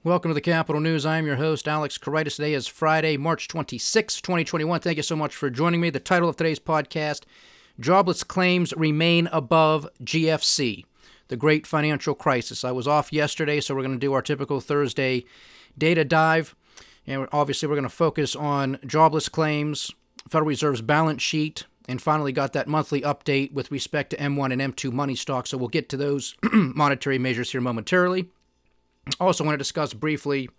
Welcome to the Capital News. I'm your host, Alex Koritis. Today is Friday, March 26, 2021. Thank you so much for joining me. The title of today's podcast, Jobless Claims Remain Above GFC, the Great Financial Crisis. I was off yesterday, so we're going to do our typical Thursday data dive. And obviously, we're going to focus on jobless claims, Federal Reserve's balance sheet, and finally got that monthly update with respect to M1 and M2 money stocks. So we'll get to those monetary measures here momentarily. Also want to discuss briefly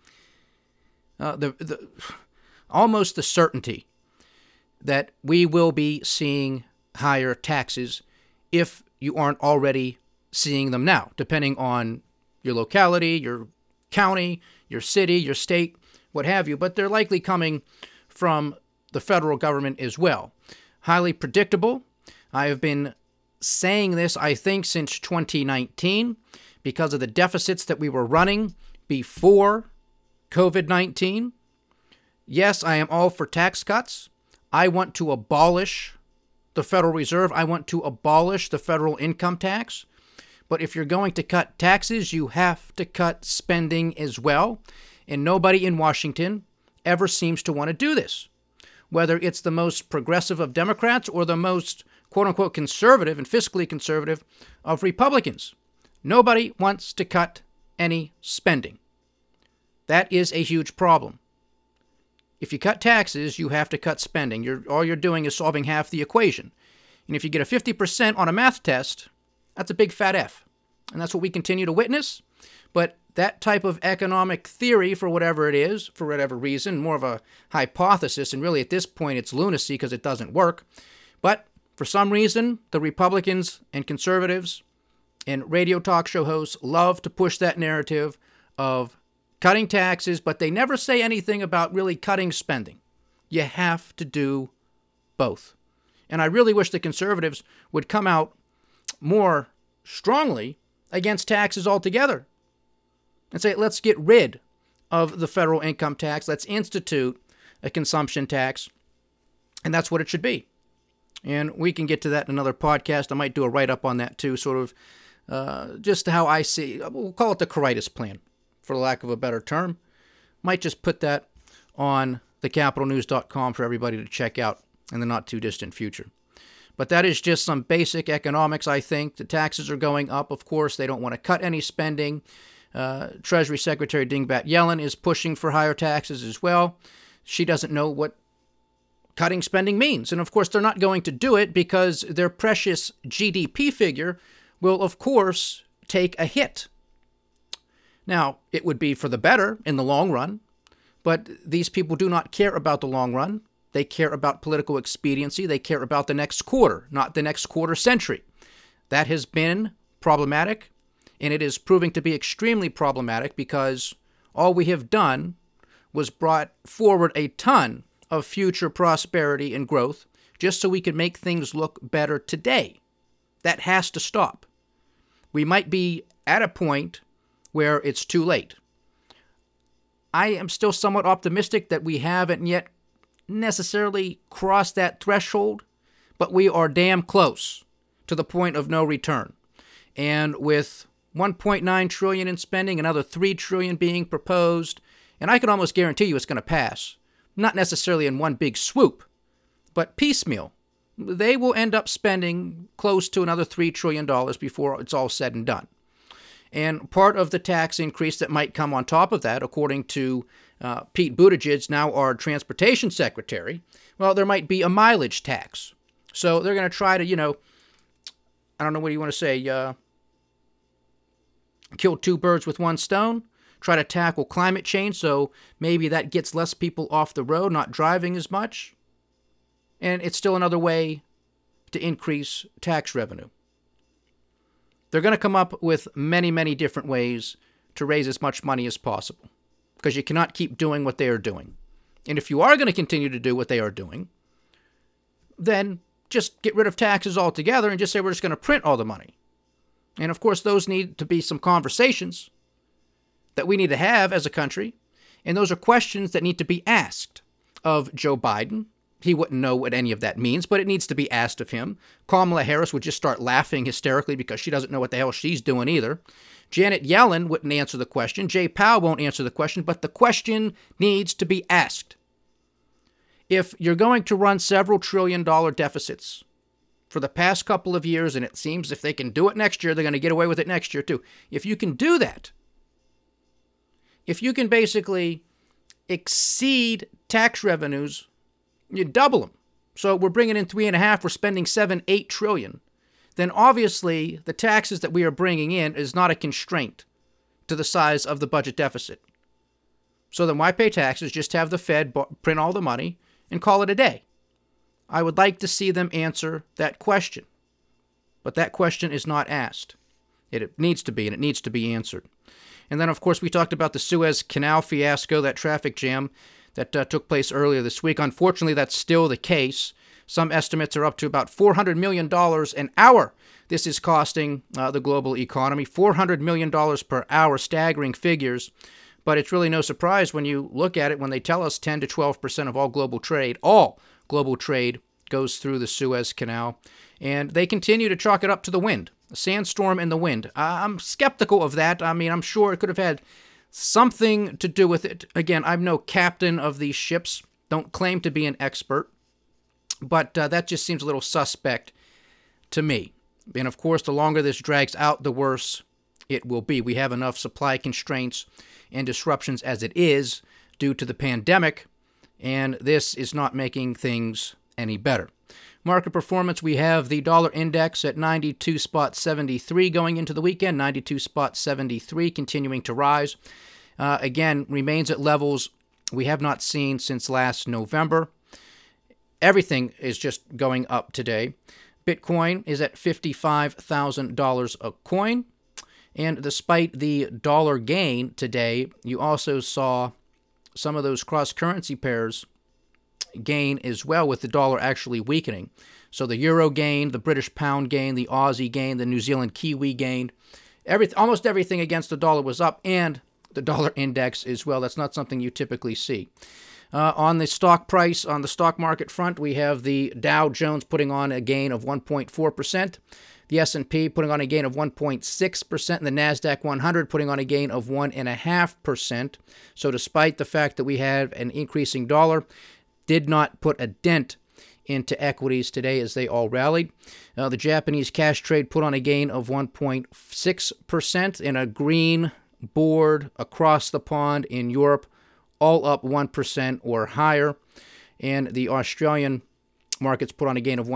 almost the certainty that we will be seeing higher taxes if you aren't already seeing them now, depending on your locality, your county, your city, your state, what have you. But they're likely coming from the federal government as well. Highly predictable. I have been saying this, I think, since 2019. Because of the deficits that we were running before COVID-19. Yes, I am all for tax cuts. I want to abolish the Federal Reserve. I want to abolish the federal income tax. But if you're going to cut taxes, you have to cut spending as well. And nobody in Washington ever seems to want to do this. Whether it's the most progressive of Democrats or the most, quote-unquote, conservative and fiscally conservative of Republicans. Nobody wants to cut any spending. That is a huge problem. If you cut taxes, you have to cut spending. All you're doing is solving half the equation. And if you get a 50% on a math test, that's a big fat F. And that's what we continue to witness. But that type of economic theory, for whatever it is, for whatever reason, more of a hypothesis, and really at this point it's lunacy because it doesn't work. But for some reason, the Republicans and conservatives and radio talk show hosts love to push that narrative of cutting taxes, but they never say anything about really cutting spending. You have to do both. And I really wish the conservatives would come out more strongly against taxes altogether and say, let's get rid of the federal income tax. Let's institute a consumption tax. And that's what it should be. And we can get to that in another podcast. I might do a write-up on that too, sort of just how I see, we'll call it the Koritis plan, for lack of a better term. Might just put that on thecapitalnews.com for everybody to check out in the not-too-distant future. But that is just some basic economics, I think. The taxes are going up, of course. They don't want to cut any spending. Treasury Secretary Dingbat Yellen is pushing for higher taxes as well. She doesn't know what cutting spending means. And, of course, they're not going to do it because their precious GDP figure will, of course, take a hit. Now, it would be for the better in the long run, but these people do not care about the long run. They care about political expediency. They care about the next quarter, not the next quarter century. That has been problematic, and it is proving to be extremely problematic because all we have done was brought forward a ton of future prosperity and growth just so we could make things look better today. That has to stop. We might be at a point where it's too late. I am still somewhat optimistic that we haven't yet necessarily crossed that threshold, but we are damn close to the point of no return. And with $1.9 trillion in spending, another $3 trillion being proposed, and I can almost guarantee you it's going to pass. Not necessarily in one big swoop, but piecemeal. They will end up spending close to another $3 trillion before it's all said and done. And part of the tax increase that might come on top of that, according to Pete Buttigieg, now our transportation secretary, well, there might be a mileage tax. So they're going to try to, I don't know what you want to say, kill two birds with one stone, try to tackle climate change, so maybe that gets less people off the road, not driving as much. And it's still another way to increase tax revenue. They're going to come up with many, many different ways to raise as much money as possible because you cannot keep doing what they are doing. And if you are going to continue to do what they are doing, then just get rid of taxes altogether and just say we're just going to print all the money. And of course, those need to be some conversations that we need to have as a country. And those are questions that need to be asked of Joe Biden. He wouldn't know what any of that means, but it needs to be asked of him. Kamala Harris would just start laughing hysterically because she doesn't know what the hell she's doing either. Janet Yellen wouldn't answer the question. Jay Powell won't answer the question, but the question needs to be asked. If you're going to run several trillion-dollar deficits for the past couple of years, and it seems if they can do it next year, they're going to get away with it next year too. If you can do that, if you can basically exceed tax revenues, you double them. So we're bringing in 3.5, we're spending 7-8 trillion. Then obviously the taxes that we are bringing in is not a constraint to the size of the budget deficit. So then why pay taxes? Just have the Fed print all the money and call it a day. I would like to see them answer that question. But that question is not asked. It needs to be, and it needs to be answered. And then, of course, we talked about the Suez Canal fiasco, that traffic jam that took place earlier this week. Unfortunately, that's still the case. Some estimates are up to about $400 million an hour. This is costing the global economy $400 million per hour, staggering figures. But it's really no surprise when you look at it, when they tell us 10 to 12% of all global trade goes through the Suez Canal. And they continue to chalk it up to the wind, a sandstorm and the wind. I'm skeptical of that. I mean, I'm sure it could have had something to do with it. Again, I'm no captain of these ships, don't claim to be an expert, but that just seems a little suspect to me. And of course, the longer this drags out, the worse it will be. We have enough supply constraints and disruptions as it is due to the pandemic, and this is not making things any better. Market performance, we have the dollar index at 92.73 going into the weekend, 92.73, continuing to rise. Again, remains at levels we have not seen since last November. Everything is just going up today. Bitcoin is at $55,000 a coin. And despite the dollar gain today, you also saw some of those cross-currency pairs gain as well, with the dollar actually weakening. So the euro gained, the British pound gained, the Aussie gained, the New Zealand Kiwi gained. Almost everything against the dollar was up, and the dollar index as well. That's not something you typically see. On the stock price, on the stock market front, we have the Dow Jones putting on a gain of 1.4%. The S&P putting on a gain of 1.6%, and the NASDAQ 100 putting on a gain of 1.5%. So despite the fact that we have an increasing dollar, did not put a dent into equities today as they all rallied. The Japanese cash trade put on a gain of 1.6%, and a green board across the pond in Europe, all up 1% or higher. And the Australian markets put on a gain of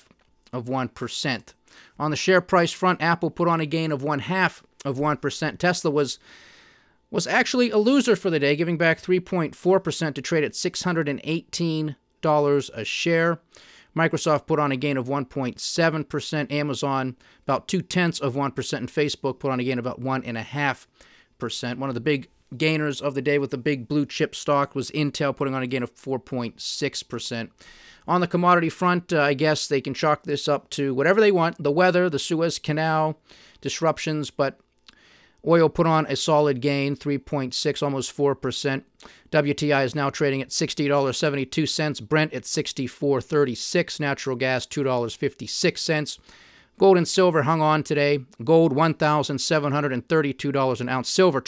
0.5%. On the share price front, Apple put on a gain of 0.5%. Tesla was actually a loser for the day, giving back 3.4% to trade at $618 a share. Microsoft put on a gain of 1.7%. Amazon about 0.2%, and Facebook put on a gain of about 1.5%. One of the big gainers of the day with the big blue chip stock was Intel, putting on a gain of 4.6%. On the commodity front, I guess they can chalk this up to whatever they want, the weather, the Suez Canal disruptions, but oil put on a solid gain, 3.6, almost 4%. WTI is now trading at $60.72, Brent at $64.36, natural gas $2.56. Gold and silver hung on today. Gold $1,732 an ounce, silver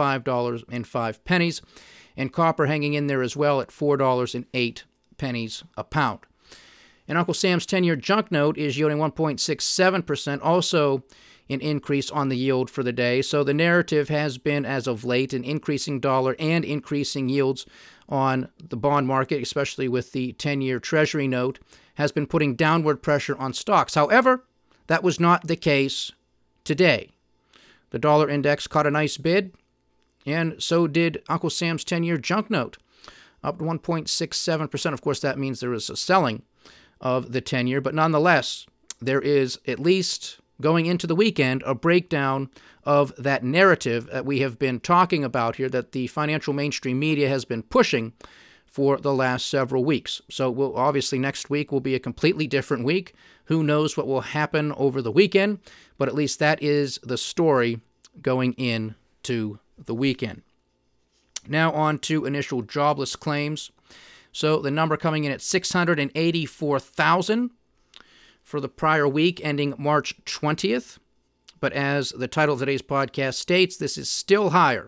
$25.05, and copper hanging in there as well at $4.08 a pound. And Uncle Sam's 10-year junk note is yielding 1.67%, also an increase on the yield for the day. So the narrative has been, as of late, an increasing dollar and increasing yields on the bond market, especially with the 10-year Treasury note, has been putting downward pressure on stocks. However, that was not the case today. The dollar index caught a nice bid, and so did Uncle Sam's 10-year junk note, up to 1.67%. Of course, that means there is a selling of the 10-year, but nonetheless, there is, at least going into the weekend, a breakdown of that narrative that we have been talking about here, that the financial mainstream media has been pushing for the last several weeks. So obviously next week will be a completely different week. Who knows what will happen over the weekend, but at least that is the story going into the weekend. Now on to initial jobless claims. So the number coming in at 684,000 for the prior week ending March 20th. But as the title of today's podcast states, this is still higher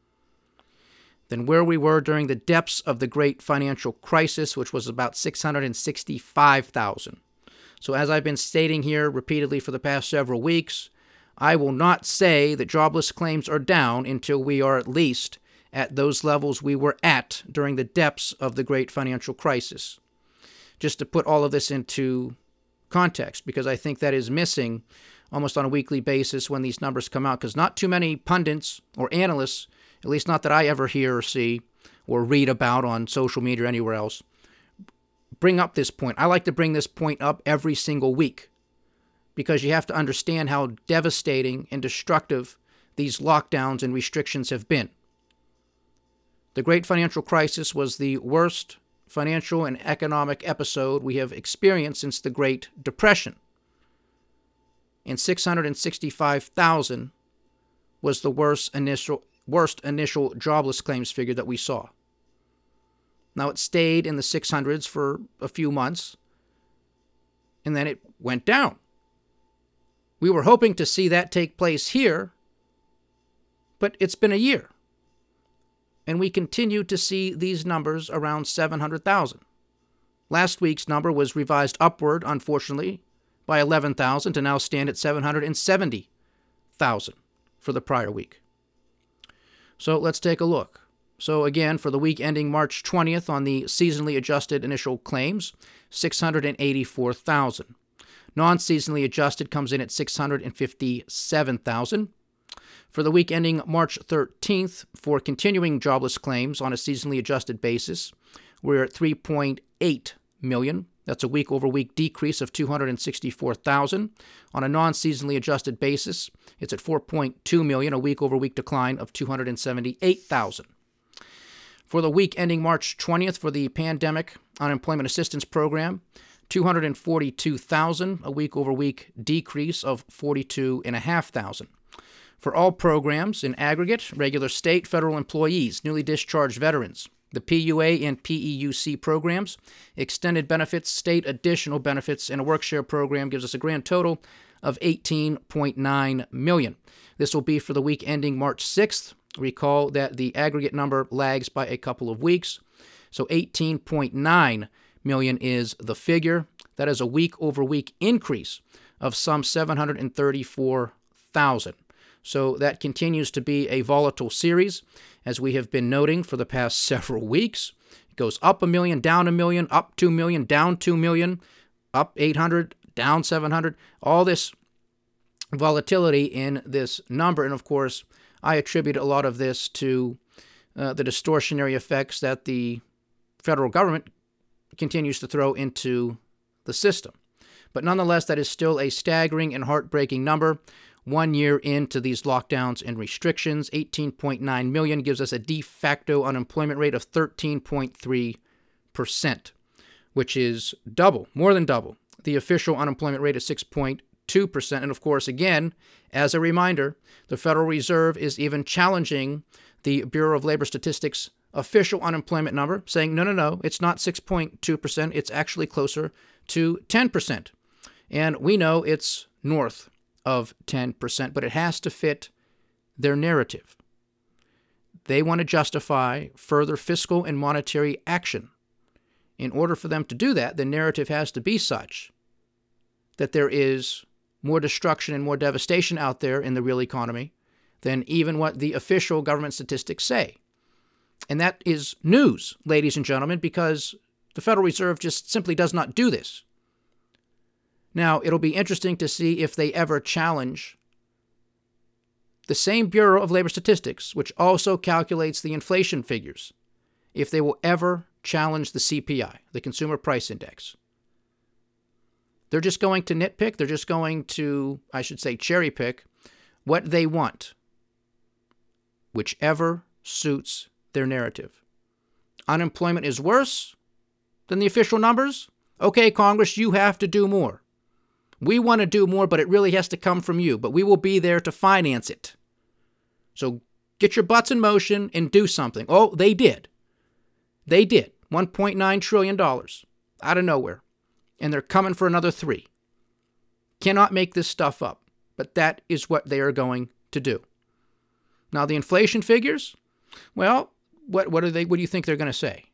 than where we were during the depths of the great financial crisis, which was about 665,000. So as I've been stating here repeatedly for the past several weeks, I will not say that jobless claims are down until we are at least at those levels we were at during the depths of the great financial crisis. Just to put all of this into context, because I think that is missing almost on a weekly basis when these numbers come out, because not too many pundits or analysts, at least not that I ever hear or see or read about on social media or anywhere else, bring up this point. I like to bring this point up every single week because you have to understand how devastating and destructive these lockdowns and restrictions have been. The great financial crisis was the worst financial and economic episode we have experienced since the Great Depression. And 665,000 was the worst initial jobless claims figure that we saw. Now, it stayed in the 600s for a few months, and then it went down. We were hoping to see that take place here, but it's been a year. And we continue to see these numbers around 700,000. Last week's number was revised upward, unfortunately, by 11,000 to now stand at 770,000 for the prior week. So let's take a look. So again, for the week ending March 20th on the seasonally adjusted initial claims, 684,000. Non-seasonally adjusted comes in at 657,000. For the week ending March 13th, for continuing jobless claims on a seasonally adjusted basis, we're at 3.8 million. That's a week-over-week decrease of 264,000. On a non-seasonally adjusted basis, it's at 4.2 million, a week-over-week decline of 278,000. For the week ending March 20th for the Pandemic Unemployment Assistance Program, 242,000, a week-over-week decrease of 42,500. For all programs in aggregate, regular state, federal employees, newly discharged veterans, the PUA and PEUC programs, extended benefits, state additional benefits, and a work-share program gives us a grand total of 18.9 million. This will be for the week ending March 6th. Recall that the aggregate number lags by a couple of weeks. So 18.9 million is the figure. That is a week-over-week increase of some 734,000. So that continues to be a volatile series, as we have been noting for the past several weeks. It goes up a million, down a million, up 2 million, down 2 million, up 800, down 700. All this volatility in this number. And of course, I attribute a lot of this to the distortionary effects that the federal government continues to throw into the system. But nonetheless, that is still a staggering and heartbreaking number. 1 year into these lockdowns and restrictions, 18.9 million gives us a de facto unemployment rate of 13.3%, which is double, more than double, the official unemployment rate of 6.2%. And of course, again, as a reminder, the Federal Reserve is even challenging the Bureau of Labor Statistics' official unemployment number, saying, no, it's not 6.2%, it's actually closer to 10%. And we know it's north of 10%, but it has to fit their narrative. They want to justify further fiscal and monetary action. In order for them to do that, the narrative has to be such that there is more destruction and more devastation out there in the real economy than even what the official government statistics say. And that is news, ladies and gentlemen, because the Federal Reserve just simply does not do this. Now, it'll be interesting to see if they ever challenge the same Bureau of Labor Statistics, which also calculates the inflation figures, if they will ever challenge the CPI, the Consumer Price Index. They're just going to nitpick. They're just going to, I should say, cherry pick what they want, whichever suits their narrative. Unemployment is worse than the official numbers? Okay, Congress, you have to do more. We want to do more, but it really has to come from you. But we will be there to finance it. So get your butts in motion and do something. Oh, they did. They did. $1.9 trillion out of nowhere. And they're coming for another $3 trillion. Cannot make this stuff up. but that is what they are going to do. Now, the inflation figures, well, what do you think they're going to say?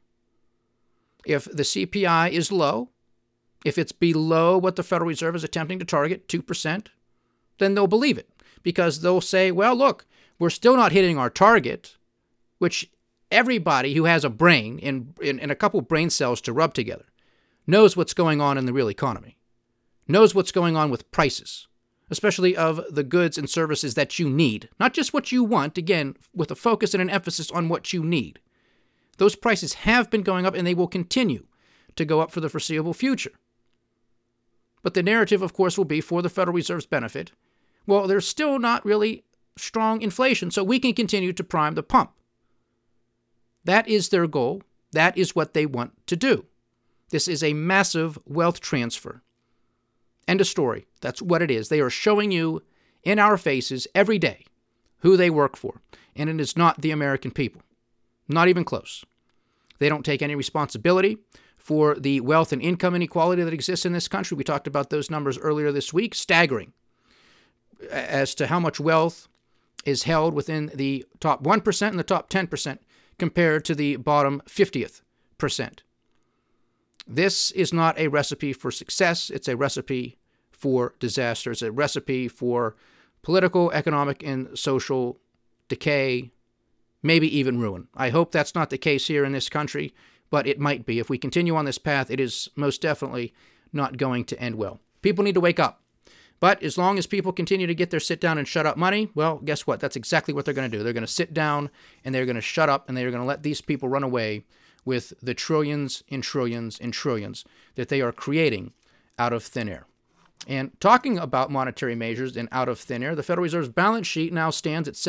If the CPI is low, if it's below what the Federal Reserve is attempting to target, 2%, then they'll believe it, because they'll say, well, look, we're still not hitting our target, which everybody who has a brain and a couple brain cells to rub together knows what's going on in the real economy, knows what's going on with prices, especially of the goods and services that you need, not just what you want, again, with a focus and an emphasis on what you need. Those prices have been going up and they will continue to go up for the foreseeable future. But the narrative, of course, will be for the Federal Reserve's benefit. Well, there's still not really strong inflation, so we can continue to prime the pump. That is their goal. That is what they want to do. This is a massive wealth transfer. End of story. That's what it is. They are showing you in our faces every day who they work for, and it is not the American people. Not even close. They don't take any responsibility for the wealth and income inequality that exists in this country. We talked about those numbers earlier this week, staggering as to how much wealth is held within the top 1% and the top 10% compared to the bottom 50th percent. This is not a recipe for success. It's a recipe for disaster. It's a recipe for political, economic, and social decay, maybe even ruin. I hope that's not the case here in this country, but it might be. If we continue on this path, it is most definitely not going to end well. People need to wake up. But as long as people continue to get their sit down and shut up money, well, guess what? That's exactly what they're going to do. They're going to sit down and they're going to shut up and they're going to let these people run away with the trillions and trillions and trillions that they are creating out of thin air. And talking about monetary measures and out of thin air, the Federal Reserve's balance sheet now stands at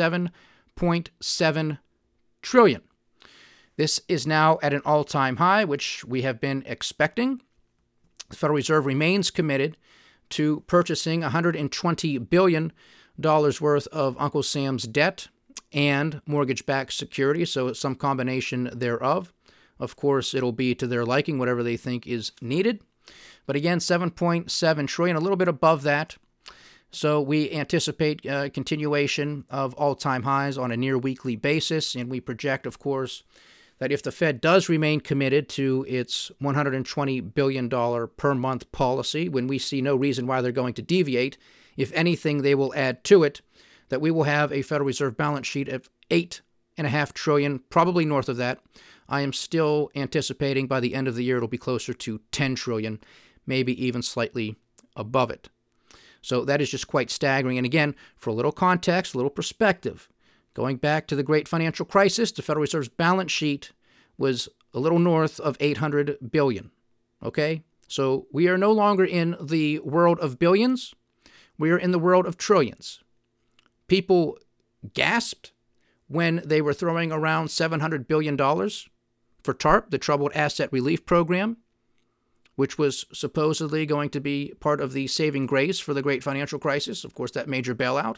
$7.7 trillion. This is now at an all-time high, which we have been expecting. The Federal Reserve remains committed to purchasing $120 billion worth of Uncle Sam's debt and mortgage-backed securities, so some combination thereof. Of course, it'll be to their liking, whatever they think is needed. But again, $7.7 trillion, a little bit above that. So we anticipate continuation of all-time highs on a near-weekly basis, and we project, of course, that if the Fed does remain committed to its $120 billion per month policy, when we see no reason why they're going to deviate, if anything, they will add to it, that we will have a Federal Reserve balance sheet of $8.5 trillion, probably north of that. I am still anticipating by the end of the year it'll be closer to $10 trillion, maybe even slightly above it. So that is just quite staggering. And again, for a little context, a little perspective, going back to the great financial crisis, the Federal Reserve's balance sheet was a little north of $800 billion. Okay? So we are no longer in the world of billions. We are in the world of trillions. People gasped when they were throwing around $700 billion for TARP, the Troubled Asset Relief Program, which was supposedly going to be part of the saving grace for the great financial crisis, of course, that major bailout.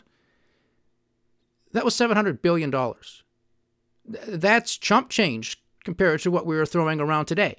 That was $700 billion. That's chump change compared to what we were throwing around today.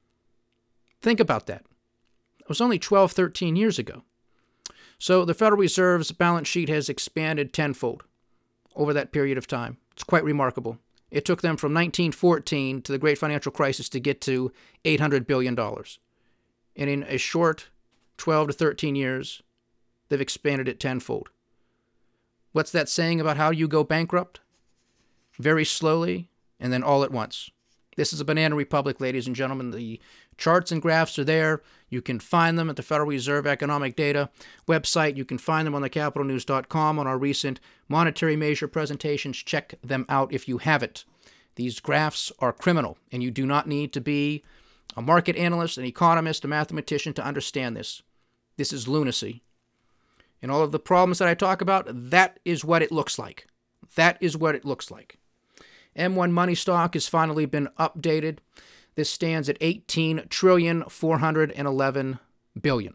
Think about that. It was only 12, 13 years ago. So the Federal Reserve's balance sheet has expanded tenfold over that period of time. It's quite remarkable. It took them from 1914 to the great financial crisis to get to $800 billion. And in a short 12 to 13 years, they've expanded it tenfold. What's that saying about how you go bankrupt? Very slowly and then all at once. This is a banana republic, ladies and gentlemen. The charts and graphs are there. You can find them at the Federal Reserve Economic Data website. You can find them on the capitalnews.com on our recent monetary measure presentations. Check them out if you haven't. These graphs are criminal, and you do not need to be a market analyst, an economist, a mathematician to understand this. This is lunacy. And all of the problems that I talk about, that is what it looks like. That is what it looks like. M1 money stock has finally been updated. This stands at $18,411 billion.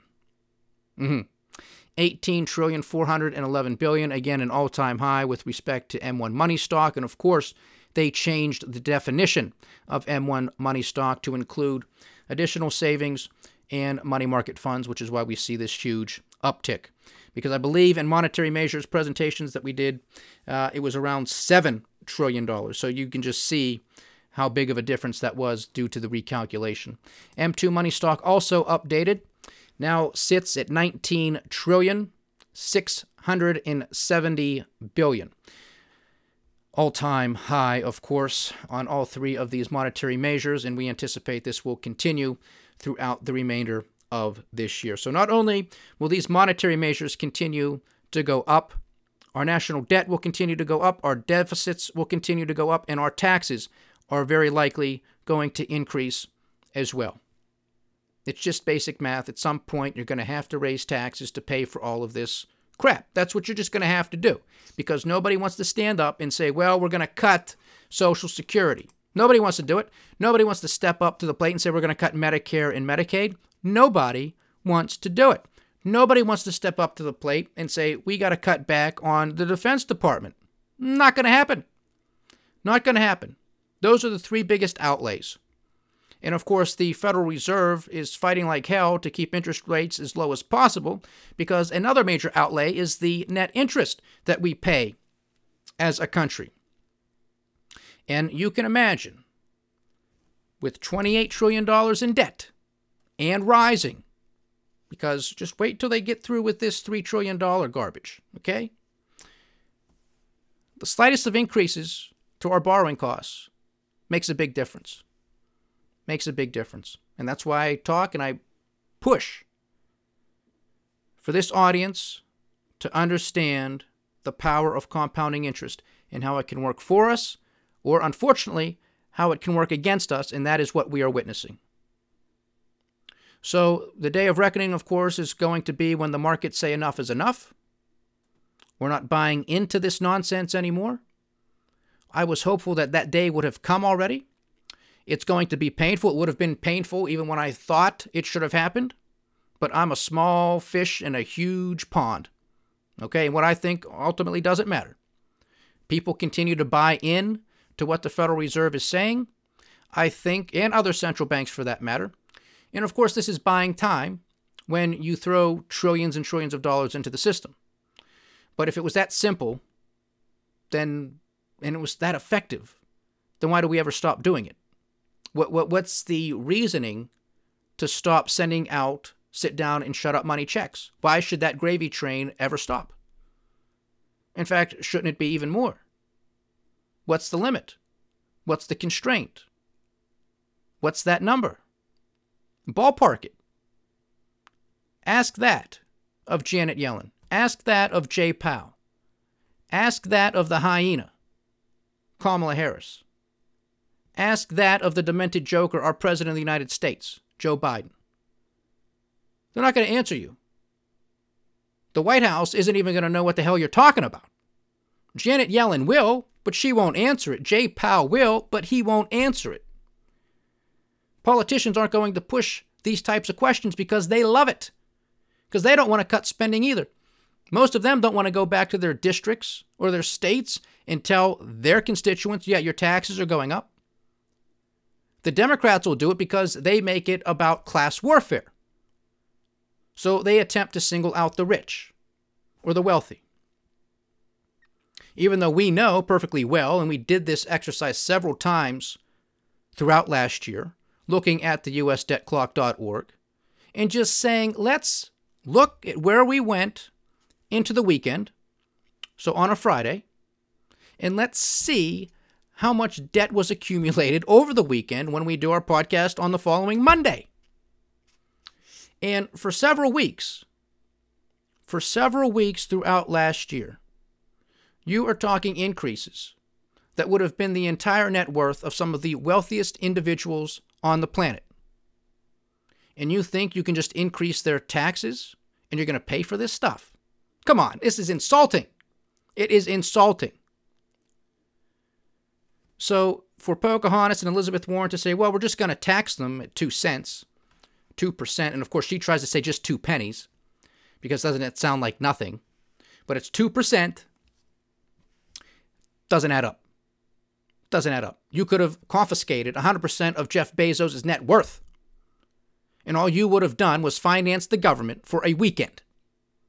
$18,411 billion, again, an all-time high with respect to M1 money stock. And of course, they changed the definition of M1 money stock to include additional savings and money market funds, which is why we see this huge uptick. Because I believe in monetary measures presentations that we did, it was around $7 trillion. So you can just see how big of a difference that was due to the recalculation. M2 money stock also updated. Now sits at 19,670 billion. All-time high, of course, on all three of these monetary measures, and we anticipate this will continue throughout the remainder of this year. So not only will these monetary measures continue to go up, our national debt will continue to go up, our deficits will continue to go up, and our taxes are very likely going to increase as well. It's just basic math. At some point, you're going to have to raise taxes to pay for all of this crap. That's what you're just going to have to do, because nobody wants to stand up and say, well, we're going to cut Social Security. Nobody wants to do it. Nobody wants to step up to the plate and say we're going to cut Medicare and Medicaid. Nobody wants to do it. Nobody wants to step up to the plate and say we got to cut back on the Defense Department. Not going to happen. Not going to happen. Those are the three biggest outlays. And of course, the Federal Reserve is fighting like hell to keep interest rates as low as possible, because another major outlay is the net interest that we pay as a country. And you can imagine, with $28 trillion in debt and rising, because just wait till they get through with this $3 trillion garbage, okay? The slightest of increases to our borrowing costs makes a big difference. Makes a big difference. And that's why I talk and I push for this audience to understand the power of compounding interest and how it can work for us, or unfortunately, how it can work against us, and that is what we are witnessing. So the day of reckoning, of course, is going to be when the markets say enough is enough. We're not buying into this nonsense anymore. I was hopeful that that day would have come already. It's going to be painful. It would have been painful even when I thought it should have happened. But I'm a small fish in a huge pond. Okay, and what I think ultimately doesn't matter. People continue to buy in to what the Federal Reserve is saying, I think, and other central banks for that matter. And of course, this is buying time when you throw trillions and trillions of dollars into the system. But if it was that simple, then, and it was that effective, then why do we ever stop doing it? What's the reasoning to stop sending out sit down and shut up money checks? Why should that gravy train ever stop? In fact, shouldn't it be even more? What's the limit? What's the constraint? What's that number? Ballpark it. Ask that of Janet Yellen. Ask that of Jay Powell. Ask that of the hyena, Kamala Harris. Ask that of the demented joker, our President of the United States, Joe Biden. They're not going to answer you. The White House isn't even going to know what the hell you're talking about. Janet Yellen will, but she won't answer it. Jay Powell will, but he won't answer it. Politicians aren't going to push these types of questions because they love it. Because they don't want to cut spending either. Most of them don't want to go back to their districts or their states and tell their constituents, yeah, your taxes are going up. The Democrats will do it because they make it about class warfare. So they attempt to single out the rich or the wealthy. Even though we know perfectly well, and we did this exercise several times throughout last year, looking at the usdebtclock.org, and just saying, let's look at where we went into the weekend, so on a Friday, and let's see how much debt was accumulated over the weekend when we do our podcast on the following Monday. And for several weeks throughout last year, you are talking increases that would have been the entire net worth of some of the wealthiest individuals on the planet. And you think you can just increase their taxes and you're going to pay for this stuff? Come on, this is insulting. It is insulting. So for Pocahontas and Elizabeth Warren to say, well, we're just going to tax them at 2 cents, 2%, and of course she tries to say just 2 pennies, because doesn't it sound like nothing? But it's 2%. Doesn't add up. Doesn't add up. You could have confiscated 100% of Jeff Bezos' net worth. And all you would have done was finance the government for a weekend.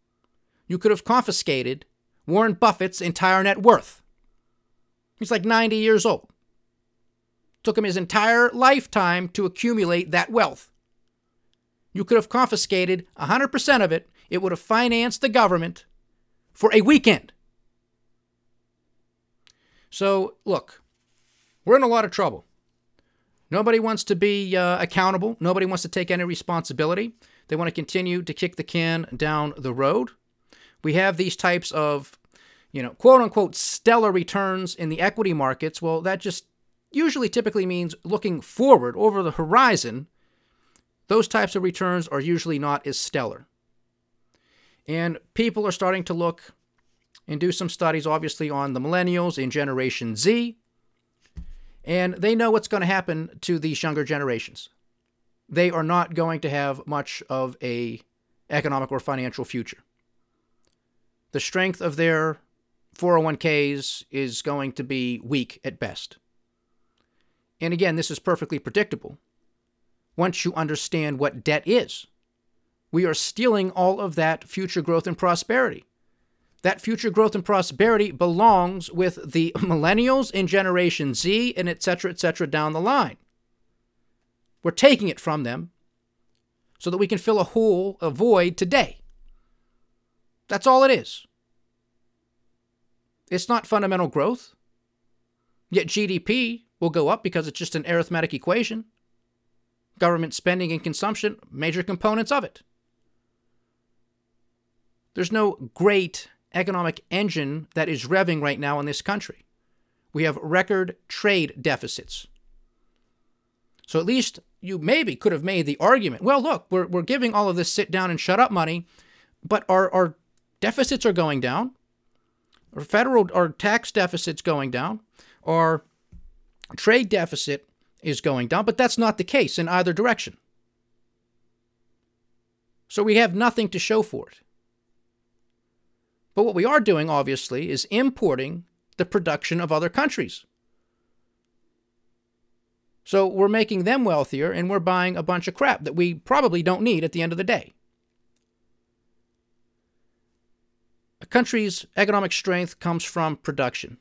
you could have confiscated Warren Buffett's entire net worth. He's like 90 years old. Took him his entire lifetime to accumulate that wealth. You could have confiscated 100% of it. It would have financed the government for a weekend. So, look, we're in a lot of trouble. Nobody wants to be accountable. Nobody wants to take any responsibility. They want to continue to kick the can down the road. We have these types of, quote unquote, stellar returns in the equity markets. Well, that just usually typically means looking forward over the horizon. Those types of returns are usually not as stellar. And people are starting to look and do some studies, obviously, on the millennials in Generation Z. And they know what's going to happen to these younger generations. They are not going to have much of a economic or financial future. The strength of their 401ks is going to be weak at best. And again, this is perfectly predictable once you understand what debt is. We are stealing all of that future growth and prosperity. That future growth and prosperity belongs with the millennials in Generation Z and et cetera, down the line. We're taking it from them so that we can fill a void today. That's all it is. It's not fundamental growth. Yet GDP will go up because it's just an arithmetic equation. Government spending and consumption, major components of it. There's no great economic engine that is revving right now in this country. We have record trade deficits. So at least you maybe could have made the argument, well, look, we're giving all of this sit down and shut up money, but our deficits are going down. Our tax deficit's going down. Our trade deficit is going down, but that's not the case in either direction. So we have nothing to show for it. But what we are doing, obviously, is importing the production of other countries. So we're making them wealthier, and we're buying a bunch of crap that we probably don't need at the end of the day. A country's economic strength comes from production.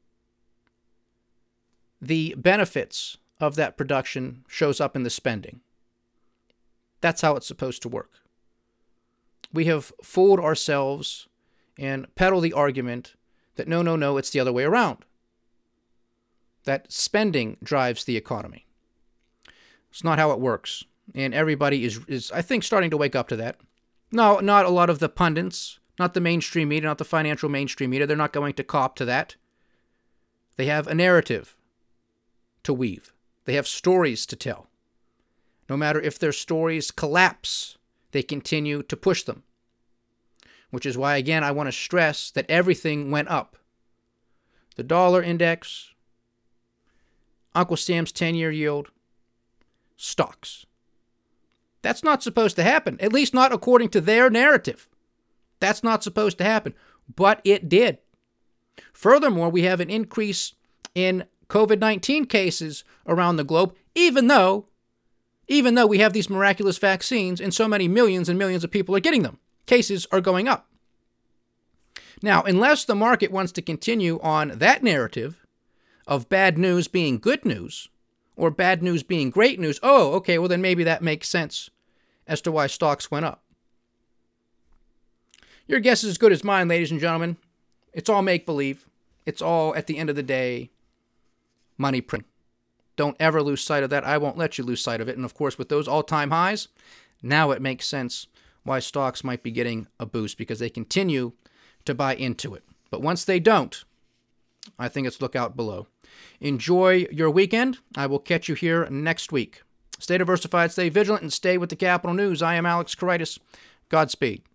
The benefits of that production shows up in the spending. That's how it's supposed to work. We have fooled ourselves and peddle the argument that no, it's the other way around. That spending drives the economy. It's not how it works. And everybody is I think, starting to wake up to that. No, not a lot of the pundits, not the mainstream media, not the financial mainstream media. They're not going to cop to that. They have a narrative to weave. They have stories to tell. No matter if their stories collapse, they continue to push them. Which is why, again, I want to stress that everything went up. The dollar index, Uncle Sam's 10-year yield, stocks. That's not supposed to happen, at least not according to their narrative. That's not supposed to happen, but it did. Furthermore, we have an increase in COVID-19 cases around the globe, even though we have these miraculous vaccines and so many millions and millions of people are getting them. Cases are going up. Now, unless the market wants to continue on that narrative of bad news being good news or bad news being great news, okay, well then maybe that makes sense as to why stocks went up. Your guess is as good as mine, ladies and gentlemen. It's all make-believe. It's all, at the end of the day, money print. Don't ever lose sight of that. I won't let you lose sight of it. And of course, with those all-time highs, now it makes sense why stocks might be getting a boost because they continue to buy into it. But once they don't, I think it's look out below. Enjoy your weekend. I will catch you here next week. Stay diversified, stay vigilant, and stay with the Capital News. I am Alex Koritis. Godspeed.